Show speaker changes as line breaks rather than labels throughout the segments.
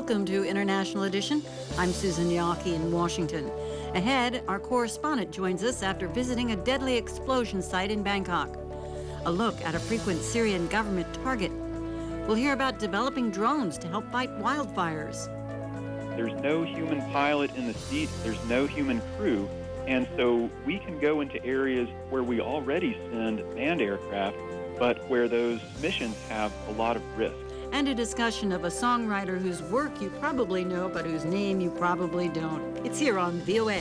Welcome to International Edition. I'm Susan Yawkey in Washington. Ahead, our correspondent joins us after visiting a deadly explosion site in Bangkok. A look at a frequent Syrian government target. We'll hear about developing drones to help fight wildfires.
There's no human pilot in the seat. There's no human crew. And so we can go into areas where we already send manned aircraft, but where those missions have a lot of risk.
And a discussion of a songwriter whose work you probably know, but whose name you probably don't. It's here on VOA.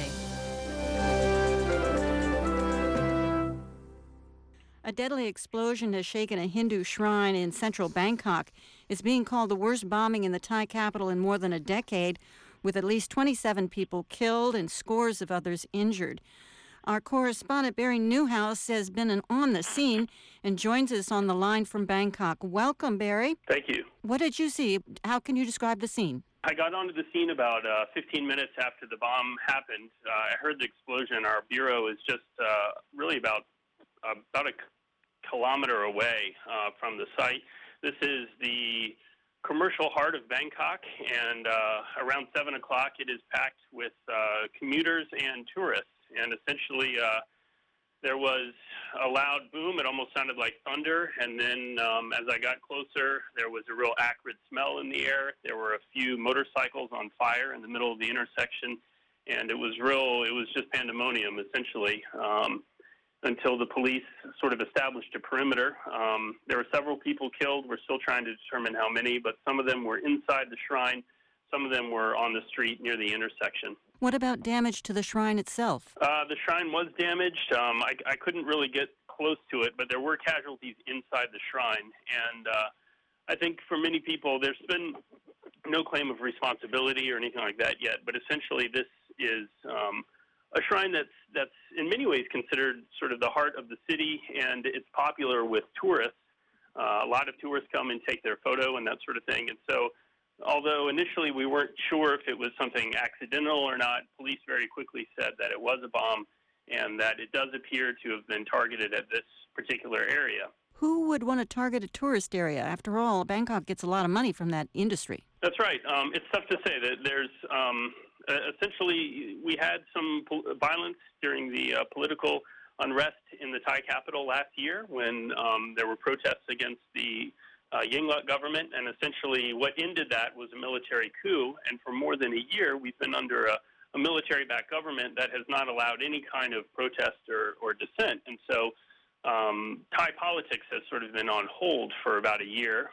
A deadly explosion has shaken a Hindu shrine in central Bangkok. It's being called the worst bombing in the Thai capital in more than a decade, with at least 27 people killed and scores of others injured. Our correspondent Barry Newhouse has been on the scene and joins us on the line from Bangkok. Welcome, Barry.
Thank you.
What did you see? How can you describe the scene?
I got onto the scene about 15 minutes after the bomb happened. I heard the explosion. Our bureau is just really about a kilometer away from the site. This is the commercial heart of Bangkok, and around 7 o'clock it is packed with commuters and tourists. And essentially, there was a loud boom. It almost sounded like thunder. And then as I got closer, there was a real acrid smell in the air. There were a few motorcycles on fire in the middle of the intersection. And it was just pandemonium, essentially, until the police sort of established a perimeter. There were several people killed. We're still trying to determine how many, but some of them were inside the shrine. Some of them were on the street near the intersection.
What about damage to the shrine itself?
The shrine was damaged. I couldn't really get close to it, but there were casualties inside the shrine. And I think for many people, there's been no claim of responsibility or anything like that yet. But essentially, this is a shrine that's in many ways considered sort of the heart of the city, and it's popular with tourists. A lot of tourists come and take their photo and that sort of thing. And so, although initially we weren't sure if it was something accidental or not, police very quickly said that it was a bomb and that it does appear to have been targeted at this particular area.
Who would want to target a tourist area? After all, Bangkok gets a lot of money from that industry.
That's right. It's tough to say. That there's essentially, we had some violence during the political unrest in the Thai capital last year when there were protests against the Yingluck government, and essentially what ended that was a military coup. And for more than a year, we've been under a military-backed government that has not allowed any kind of protest or dissent. And so Thai politics has sort of been on hold for about a year,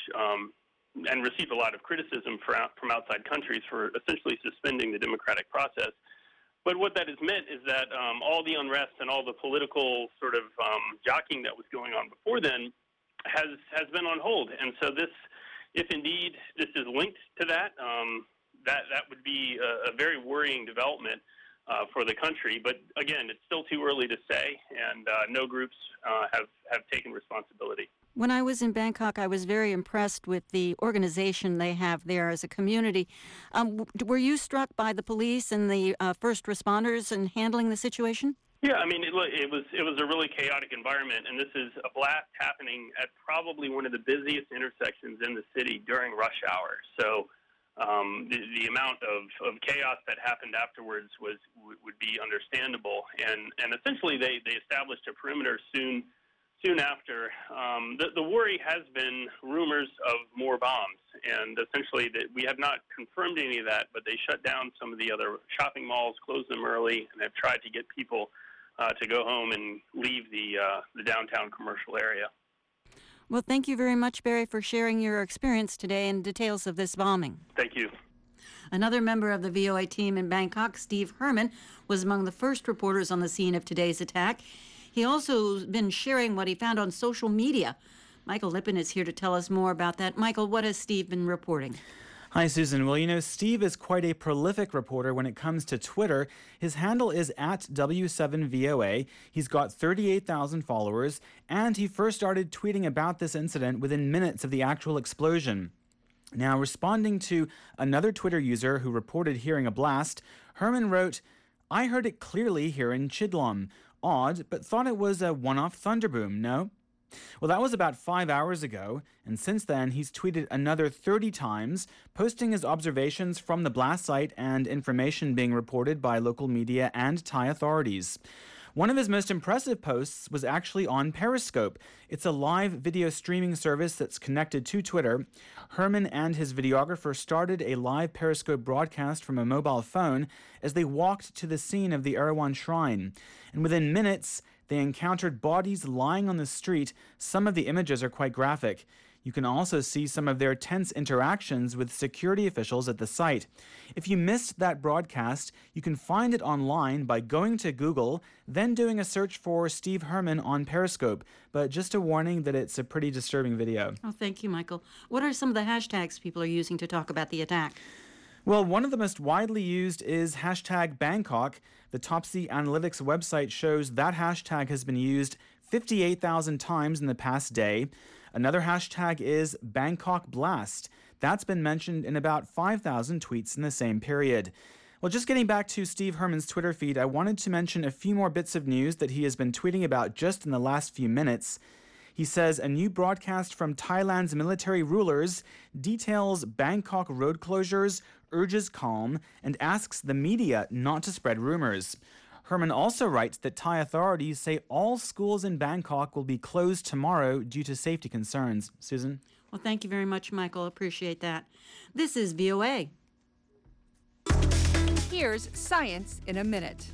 and received a lot of criticism from outside countries for essentially suspending the democratic process. But what that has meant is that all the unrest and all the political sort of jockeying that was going on before then has been on hold. And so this, if indeed this is linked to that, that would be a very worrying development for the country. But again, it's still too early to say, and no groups have taken responsibility.
When I was in Bangkok, I was very impressed with the organization they have there as a community. Were you struck by the police and the first responders in handling the situation?
Yeah, I mean, it was a really chaotic environment, and this is a blast happening at probably one of the busiest intersections in the city during rush hour. So the amount of chaos that happened afterwards would be understandable, and essentially they established a perimeter soon after. The worry has been rumors of more bombs, and essentially we have not confirmed any of that, but they shut down some of the other shopping malls, closed them early, and have tried to get people to go home and leave the downtown commercial area.
Well, thank you very much, Barry, for sharing your experience today and details of this bombing.
Thank you.
Another member of the VOA team in Bangkok, Steve Herman, was among the first reporters on the scene of today's attack. He also has been sharing what he found on social media. Michael Lippin is here to tell us more about that. Michael, what has Steve been reporting?
Hi, Susan. Well, Steve is quite a prolific reporter when it comes to Twitter. His handle is @W7VOA. He's got 38,000 followers, and he first started tweeting about this incident within minutes of the actual explosion. Now, responding to another Twitter user who reported hearing a blast, Herman wrote, "I heard it clearly here in Chidlom. Odd, but thought it was a one-off thunderboom, no?" Well, that was about 5 hours ago, and since then he's tweeted another 30 times, posting his observations from the blast site and information being reported by local media and Thai authorities. One of his most impressive posts was actually on Periscope. It's a live video streaming service that's connected to Twitter. Herman and his videographer started a live Periscope broadcast from a mobile phone as they walked to the scene of the Erawan Shrine. And within minutes, they encountered bodies lying on the street. Some of the images are quite graphic. You can also see some of their tense interactions with security officials at the site. If you missed that broadcast, you can find it online by going to Google, then doing a search for Steve Herman on Periscope. But just a warning that it's a pretty disturbing video.
Oh, thank you, Michael. What are some of the hashtags people are using to talk about the attack?
Well, one of the most widely used is hashtag Bangkok. The Topsy Analytics website shows that hashtag has been used 58,000 times in the past day. Another hashtag is Bangkok Blast. That's been mentioned in about 5,000 tweets in the same period. Well, just getting back to Steve Herman's Twitter feed, I wanted to mention a few more bits of news that he has been tweeting about just in the last few minutes. He says a new broadcast from Thailand's military rulers details Bangkok road closures, urges calm, and asks the media not to spread rumors. Herman also writes that Thai authorities say all schools in Bangkok will be closed tomorrow due to safety concerns. Susan?
Well, thank you very much, Michael. Appreciate that. This is VOA.
Here's Science in a Minute.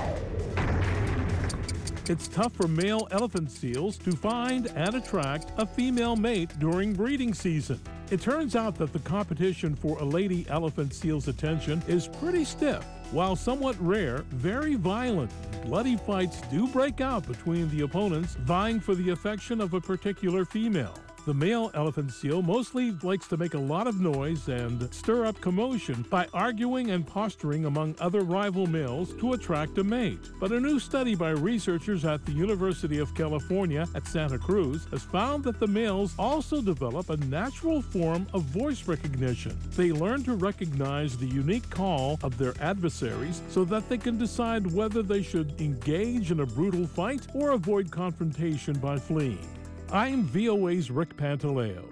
It's tough for male elephant seals to find and attract a female mate during breeding season. It turns out that the competition for a lady elephant seal's attention is pretty stiff. While somewhat rare, very violent, bloody fights do break out between the opponents vying for the affection of a particular female. The male elephant seal mostly likes to make a lot of noise and stir up commotion by arguing and posturing among other rival males to attract a mate. But a new study by researchers at the University of California at Santa Cruz has found that the males also develop a natural form of voice recognition. They learn to recognize the unique call of their adversaries so that they can decide whether they should engage in a brutal fight or avoid confrontation by fleeing. I'm VOA's Rick Pantaleo.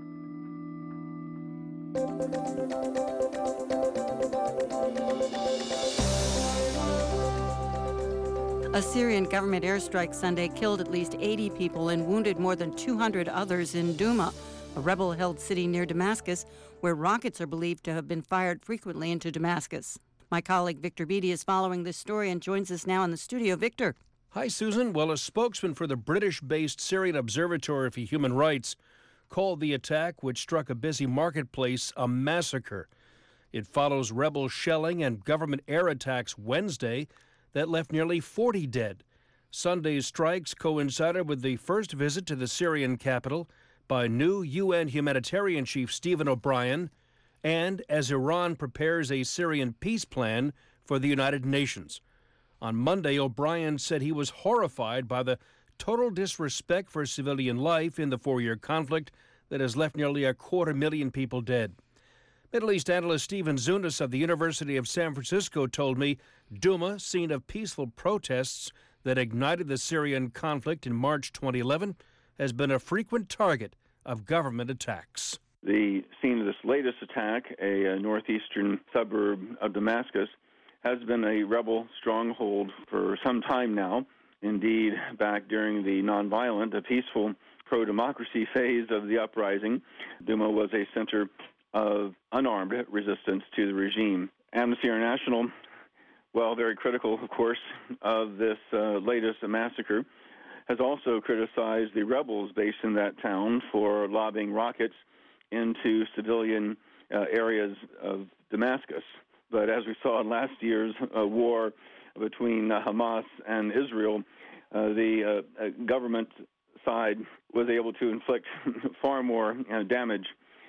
A Syrian government airstrike Sunday killed at least 80 people and wounded more than 200 others in Douma, a rebel-held city near Damascus, where rockets are believed to have been fired frequently into Damascus. My colleague Victor Beattie is following this story and joins us now in the studio. Victor.
Hi, Susan. Well, a spokesman for the British-based Syrian Observatory for Human Rights called the attack, which struck a busy marketplace, a massacre. It follows rebel shelling and government air attacks Wednesday that left nearly 40 dead. Sunday's strikes coincided with the first visit to the Syrian capital by new UN humanitarian chief Stephen O'Brien, and as Iran prepares a Syrian peace plan for the United Nations. On Monday, O'Brien said he was horrified by the total disrespect for civilian life in the 4-year conflict that has left nearly 250,000 people dead. Middle East analyst Stephen Zunas of the University of San Francisco told me Douma, scene of peaceful protests that ignited the Syrian conflict in March 2011, has been a frequent target of government attacks.
The scene of this latest attack, a northeastern suburb of Damascus, has been a rebel stronghold for some time now. Indeed, back during the nonviolent, the peaceful pro-democracy phase of the uprising, Douma was a center of unarmed resistance to the regime. Amnesty International, well, very critical, of course, of this latest massacre, has also criticized the rebels based in that town for lobbing rockets into civilian areas of Damascus. But as we saw in last year's war between Hamas and Israel, the government side was able to inflict far more damage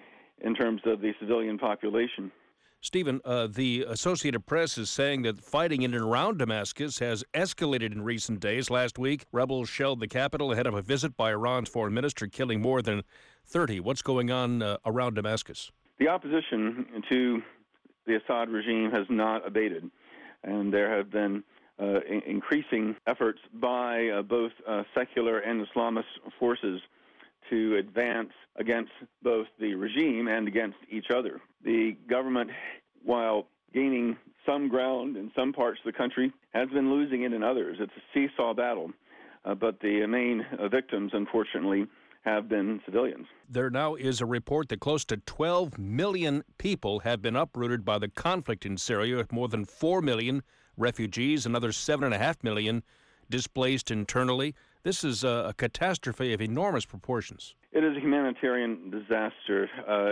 in terms of the civilian population.
Stephen, the Associated Press is saying that fighting in and around Damascus has escalated in recent days. Last week, rebels shelled the capital ahead of a visit by Iran's foreign minister, killing more than 30. What's going on around Damascus?
The opposition to the Assad regime has not abated, and there have been increasing efforts by both secular and Islamist forces to advance against both the regime and against each other. The government, while gaining some ground in some parts of the country, has been losing it in others. It's a seesaw battle, but the main victims, unfortunately, have been civilians.
There now is a report that close to 12 million people have been uprooted by the conflict in Syria, with more than 4 million refugees, another 7.5 million displaced internally. This is a catastrophe of enormous proportions.
It is a humanitarian disaster.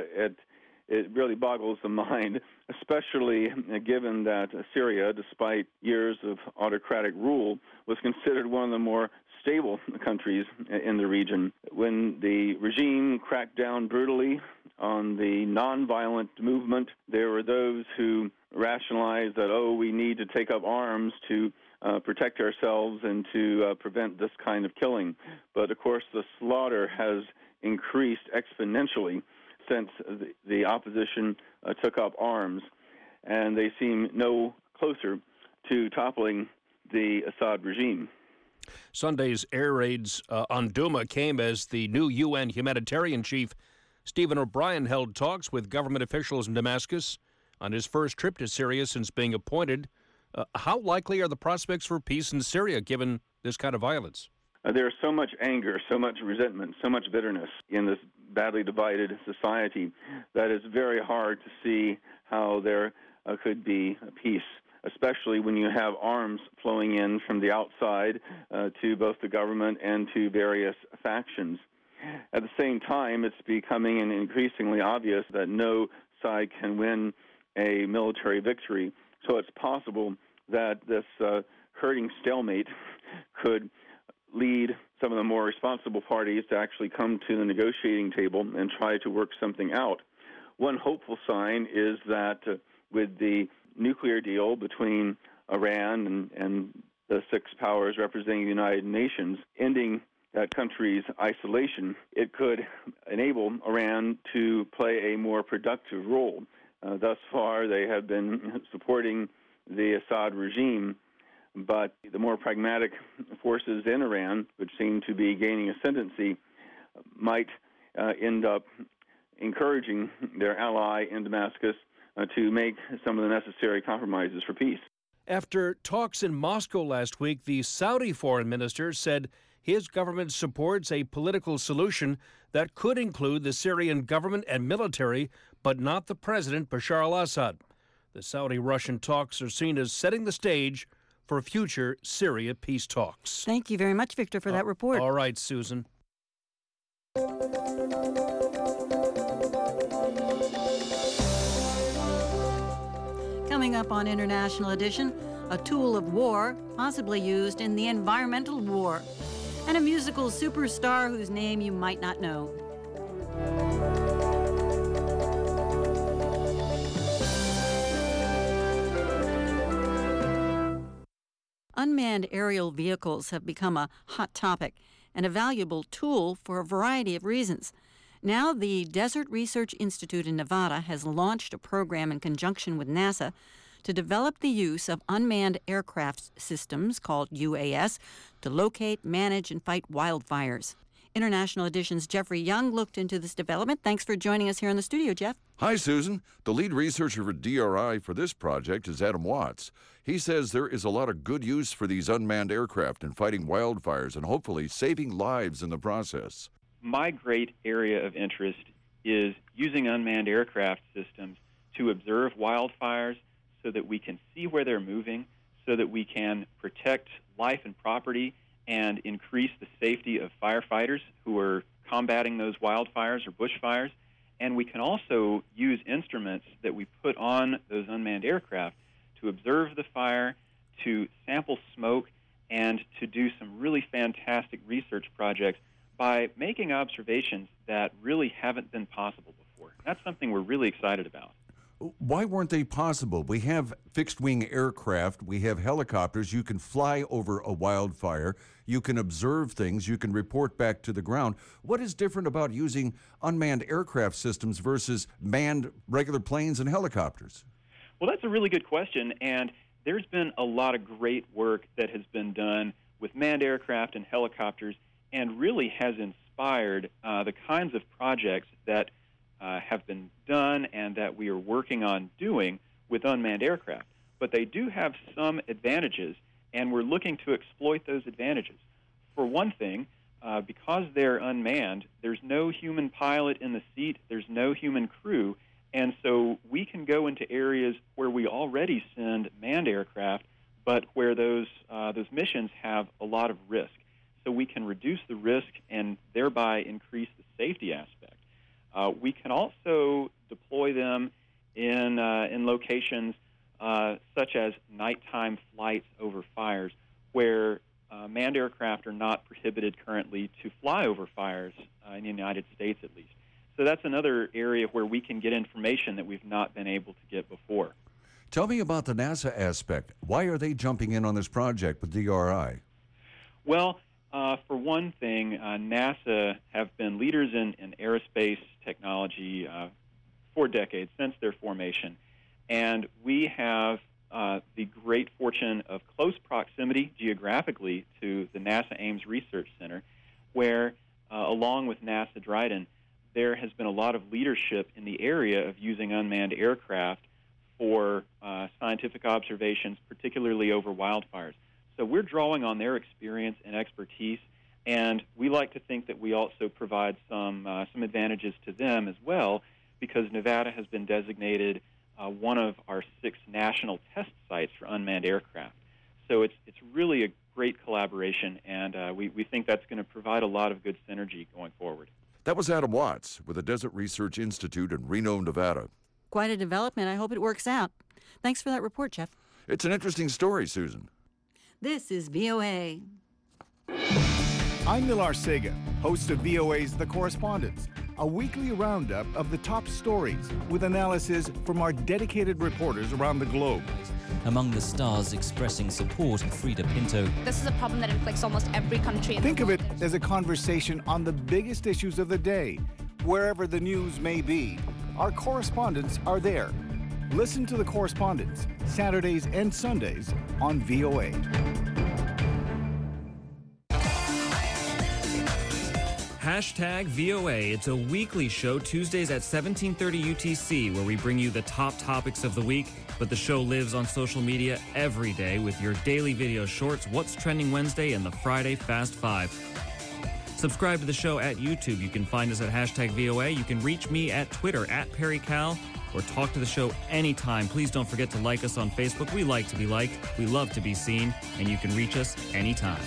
It really boggles the mind, especially given that Syria, despite years of autocratic rule, was considered one of the more stable countries in the region. When the regime cracked down brutally on the nonviolent movement, there were those who rationalized that, we need to take up arms to protect ourselves and to prevent this kind of killing. But, of course, the slaughter has increased exponentially since the opposition took up arms, and they seem no closer to toppling the Assad regime.
Sunday's air raids on Douma came as the new UN humanitarian chief, Stephen O'Brien, held talks with government officials in Damascus on his first trip to Syria since being appointed. How likely are the prospects for peace in Syria given this kind of violence?
There's so much anger, so much resentment, so much bitterness in this badly divided society that it's very hard to see how there could be peace, especially when you have arms flowing in from the outside to both the government and to various factions. At the same time, it's becoming increasingly obvious that no side can win a military victory. So it's possible that this hurting stalemate could lead some of the more responsible parties to actually come to the negotiating table and try to work something out. One hopeful sign is that with the nuclear deal between Iran and the six powers representing the United Nations, ending that country's isolation, it could enable Iran to play a more productive role. Thus far, they have been supporting the Assad regime, but the more pragmatic forces in Iran, which seem to be gaining ascendancy, might end up encouraging their ally in Damascus to make some of the necessary compromises for peace.
After talks in Moscow last week, the Saudi foreign minister said his government supports a political solution that could include the Syrian government and military, but not the president, Bashar al-Assad. The Saudi-Russian talks are seen as setting the stage for future Syria peace talks.
Thank you very much, Victor, for that report.
All right, Susan.
Coming up on International Edition, a tool of war possibly used in the environmental war, and a musical superstar whose name you might not know. Unmanned aerial vehicles have become a hot topic and a valuable tool for a variety of reasons. Now, the Desert Research Institute in Nevada has launched a program in conjunction with NASA to develop the use of unmanned aircraft systems, called UAS, to locate, manage, and fight wildfires. International Edition's Jeffrey Young looked into this development. Thanks for joining us here in the studio, Jeff.
Hi, Susan. The lead researcher for DRI for this project is Adam Watts. He says there is a lot of good use for these unmanned aircraft in fighting wildfires and hopefully saving lives in the process.
My great area of interest is using unmanned aircraft systems to observe wildfires so that we can see where they're moving, so that we can protect life and property and increase the safety of firefighters who are combating those wildfires or bushfires. And we can also use instruments that we put on those unmanned aircraft to observe the fire, to sample smoke, and to do some really fantastic research projects by making observations that really haven't been possible before. That's something we're really excited about.
Why weren't they possible? We have fixed-wing aircraft, we have helicopters, you can fly over a wildfire, you can observe things, you can report back to the ground. What is different about using unmanned aircraft systems versus manned regular planes and helicopters?
Well, that's a really good question, and there's been a lot of great work that has been done with manned aircraft and helicopters, and really has inspired the kinds of projects that have been done and that we are working on doing with unmanned aircraft. But they do have some advantages, and we're looking to exploit those advantages. For one thing, because they're unmanned, there's no human pilot in the seat, there's no human crew, and so we can go into areas where we already send manned aircraft, but where those missions have a lot of risk. So we can reduce the risk and thereby increase the safety aspect. We can also deploy them in locations such as nighttime flights over fires, where manned aircraft are not prohibited currently to fly over fires in the United States, at least. So that's another area where we can get information that we've not been able to get before.
Tell me about the NASA aspect. Why are they jumping in on this project with DRI?
Well, for one thing, NASA have been leaders in aerospace technology for decades, since their formation. And we have the great fortune of close proximity geographically to the NASA Ames Research Center, where, along with NASA Dryden, there has been a lot of leadership in the area of using unmanned aircraft for scientific observations, particularly over wildfires. So we're drawing on their experience and expertise, and we like to think that we also provide some advantages to them as well, because Nevada has been designated one of our 6 national test sites for unmanned aircraft. So it's really a great collaboration, and we think that's going to provide a lot of good synergy going forward.
That was Adam Watts with the Desert Research Institute in Reno, Nevada.
Quite a development. I hope it works out. Thanks for that report, Jeff.
It's an interesting story, Susan.
This is VOA.
I'm Nilar Sega, host of VOA's The Correspondents, a weekly roundup of the top stories with analysis from our dedicated reporters around the globe.
Among the stars expressing support, Frida Pinto.
This is a problem that inflicts almost every country in
Think
the world.
of it as a conversation on the biggest issues of the day, wherever the news may be. Our correspondents are there. Listen to The Correspondents, Saturdays and Sundays on VOA.
Hashtag VOA. It's a weekly show, Tuesdays at 17:30 UTC, where we bring you the top topics of the week. But the show lives on social media every day with your daily video shorts, What's Trending Wednesday, and the Friday Fast Five. Subscribe to the show at YouTube. You can find us at hashtag VOA. You can reach me at Twitter at PerryCal, or talk to the show anytime. Please don't forget to like us on Facebook. We like to be liked. We love to be seen. And you can reach us anytime.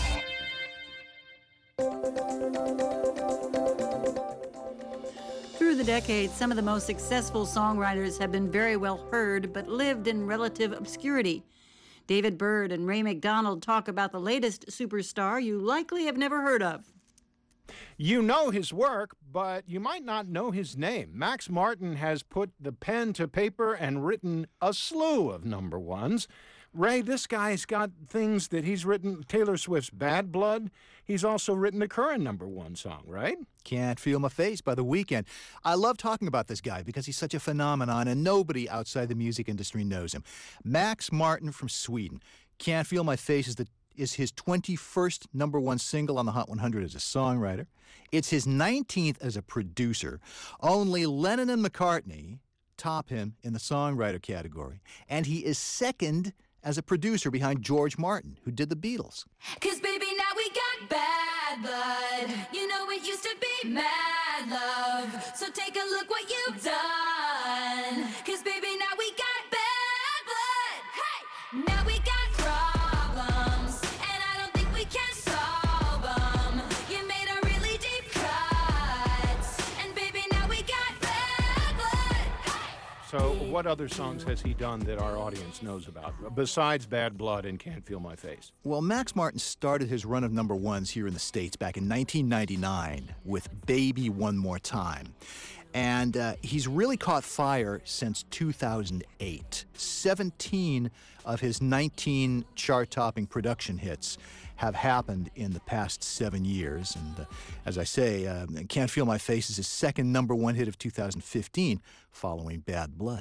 Through the decades, some of the most successful songwriters have been very well heard, but lived in relative obscurity. David Byrd and Ray McDonald talk about the latest superstar you likely have never heard of.
You know his work, but you might not know his name. Max Martin has put the pen to paper and written a slew of number ones. Ray, this guy's got things that he's written. Taylor Swift's Bad Blood. He's also written the current number one song, right?
Can't Feel My Face by The Weeknd. I love talking about this guy because he's such a phenomenon and nobody outside the music industry knows him. Max Martin from Sweden. Can't Feel My Face is his 21st number one single on the Hot 100 as a songwriter. It's his 19th as a producer. Only Lennon and McCartney top him in the songwriter category. And he is second as a producer behind George Martin, who did the Beatles.
'Cause baby, now we got bad blood. You know it used to be mad love. So take a look what you've done. 'Cause baby, now we got bad blood. Hey! Now we got problems, and I don't think we can solve them. You made a really deep cut, and baby, now we got bad blood. Hey!
So what other songs has he done that our audience knows about, besides Bad Blood and Can't Feel My Face?
Well, Max Martin started his run of number ones here in the States back in 1999 with Baby One More Time. And he's really caught fire since 2008. 17 of his 19 chart-topping production hits have happened in the past 7 years. And as I say, Can't Feel My Face is his second number one hit of 2015, following Bad Blood.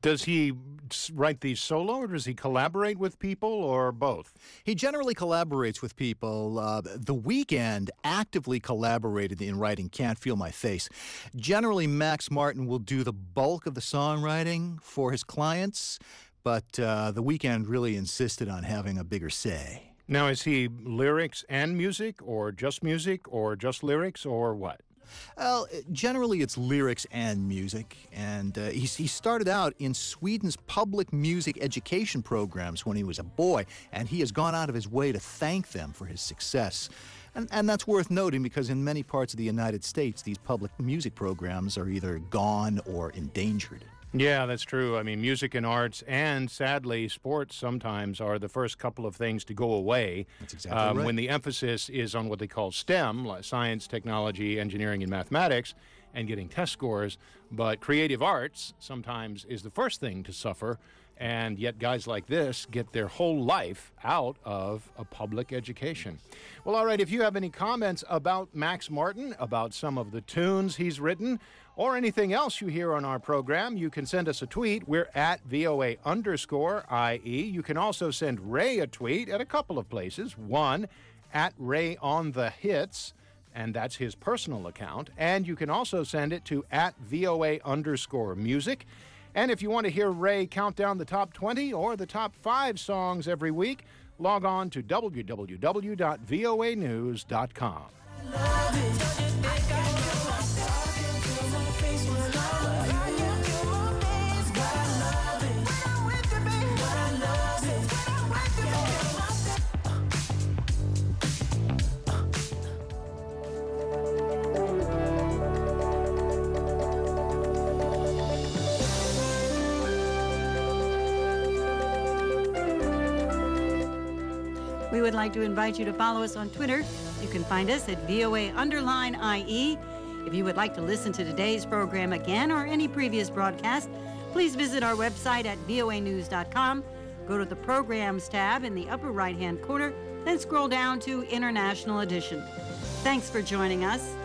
Does he write these solo, or does he collaborate with people, or both?
He generally collaborates with people. The Weeknd actively collaborated in writing Can't Feel My Face. Generally, Max Martin will do the bulk of the songwriting for his clients, but The Weeknd really insisted on having a bigger say.
Now, is he lyrics and music, or just lyrics, or what?
Well, generally it's lyrics and music, and he started out in Sweden's public music education programs when he was a boy, and he has gone out of his way to thank them for his success. And that's worth noting because in many parts of the United States, these public music programs are either gone or endangered.
Yeah, that's true. I mean, music and arts and, sadly, sports sometimes are the first couple of things to go away.
That's exactly right.
When the emphasis is on what they call STEM, like science, technology, engineering, and mathematics, and getting test scores. But creative arts sometimes is the first thing to suffer, and yet guys like this get their whole life out of a public education. Well, all right, if you have any comments about Max Martin, about some of the tunes he's written, or anything else you hear on our program, you can send us a tweet. We're at VOA_IE. You can also send Ray a tweet at a couple of places. One, at Ray on the Hits, and that's his personal account. And you can also send it to at VOA_music. And if you want to hear Ray count down the top 20 or the top 5 songs every week, log on to www.voanews.com.
We would like to invite you to follow us on Twitter. You can find us at VOA_IE. If you would like to listen to today's program again or any previous broadcast, please visit our website at voanews.com. Go to the Programs tab in the upper right-hand corner, then scroll down to International Edition. Thanks for joining us.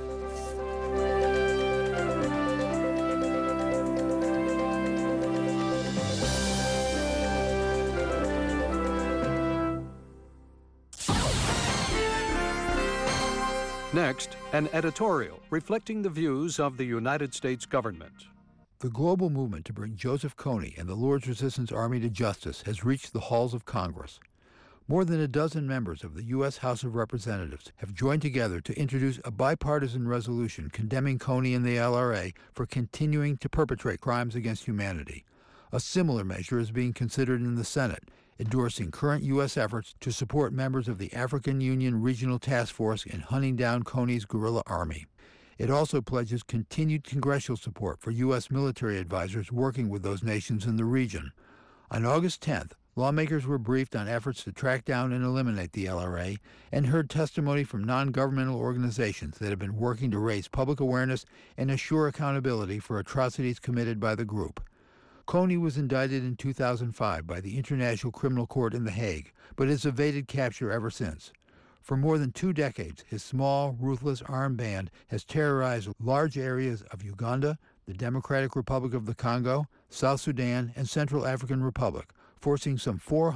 Next, an editorial reflecting the views of the United States government.
The global movement to bring Joseph Kony and the Lord's Resistance Army to justice has reached the halls of Congress. More than a dozen members of the U.S. House of Representatives have joined together to introduce a bipartisan resolution condemning Kony and the LRA for continuing to perpetrate crimes against humanity. A similar measure is being considered in the Senate, endorsing current U.S. efforts to support members of the African Union Regional Task Force in hunting down Kony's guerrilla army. It also pledges continued congressional support for U.S. military advisors working with those nations in the region. On August 10th, lawmakers were briefed on efforts to track down and eliminate the LRA and heard testimony from non-governmental organizations that have been working to raise public awareness and assure accountability for atrocities committed by the group. Kony was indicted in 2005 by the International Criminal Court in The Hague, but has evaded capture ever since. For more than 2 decades, his small, ruthless armed band has terrorized large areas of Uganda, the Democratic Republic of the Congo, South Sudan, and Central African Republic, forcing some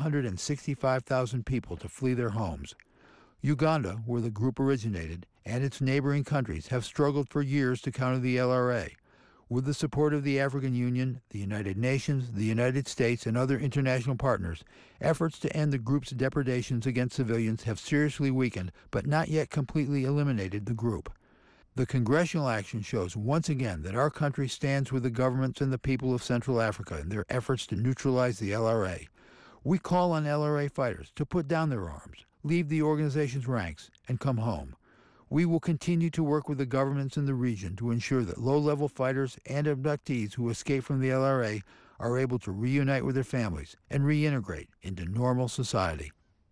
465,000 people to flee their homes. Uganda, where the group originated, and its neighboring countries have struggled for years to counter the LRA. With the support of the African Union, the United Nations, the United States, and other international partners, efforts to end the group's depredations against civilians have seriously weakened but not yet completely eliminated the group. The congressional action shows once again that our country stands with the governments and the people of Central Africa in their efforts to neutralize the LRA. We call on LRA fighters to put down their arms, leave the organization's ranks, and come home. We will continue to work with the governments in the region to ensure that low-level fighters and abductees who escape from the LRA are able to reunite with their families and reintegrate into normal society.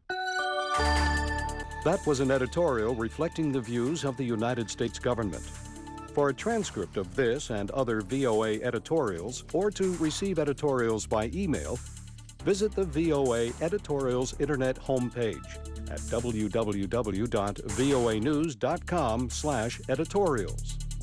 That was an editorial reflecting the views of the United States government. For a transcript of this and other VOA editorials, or to receive editorials by email, visit the VOA Editorials Internet homepage at www.voanews.com/editorials.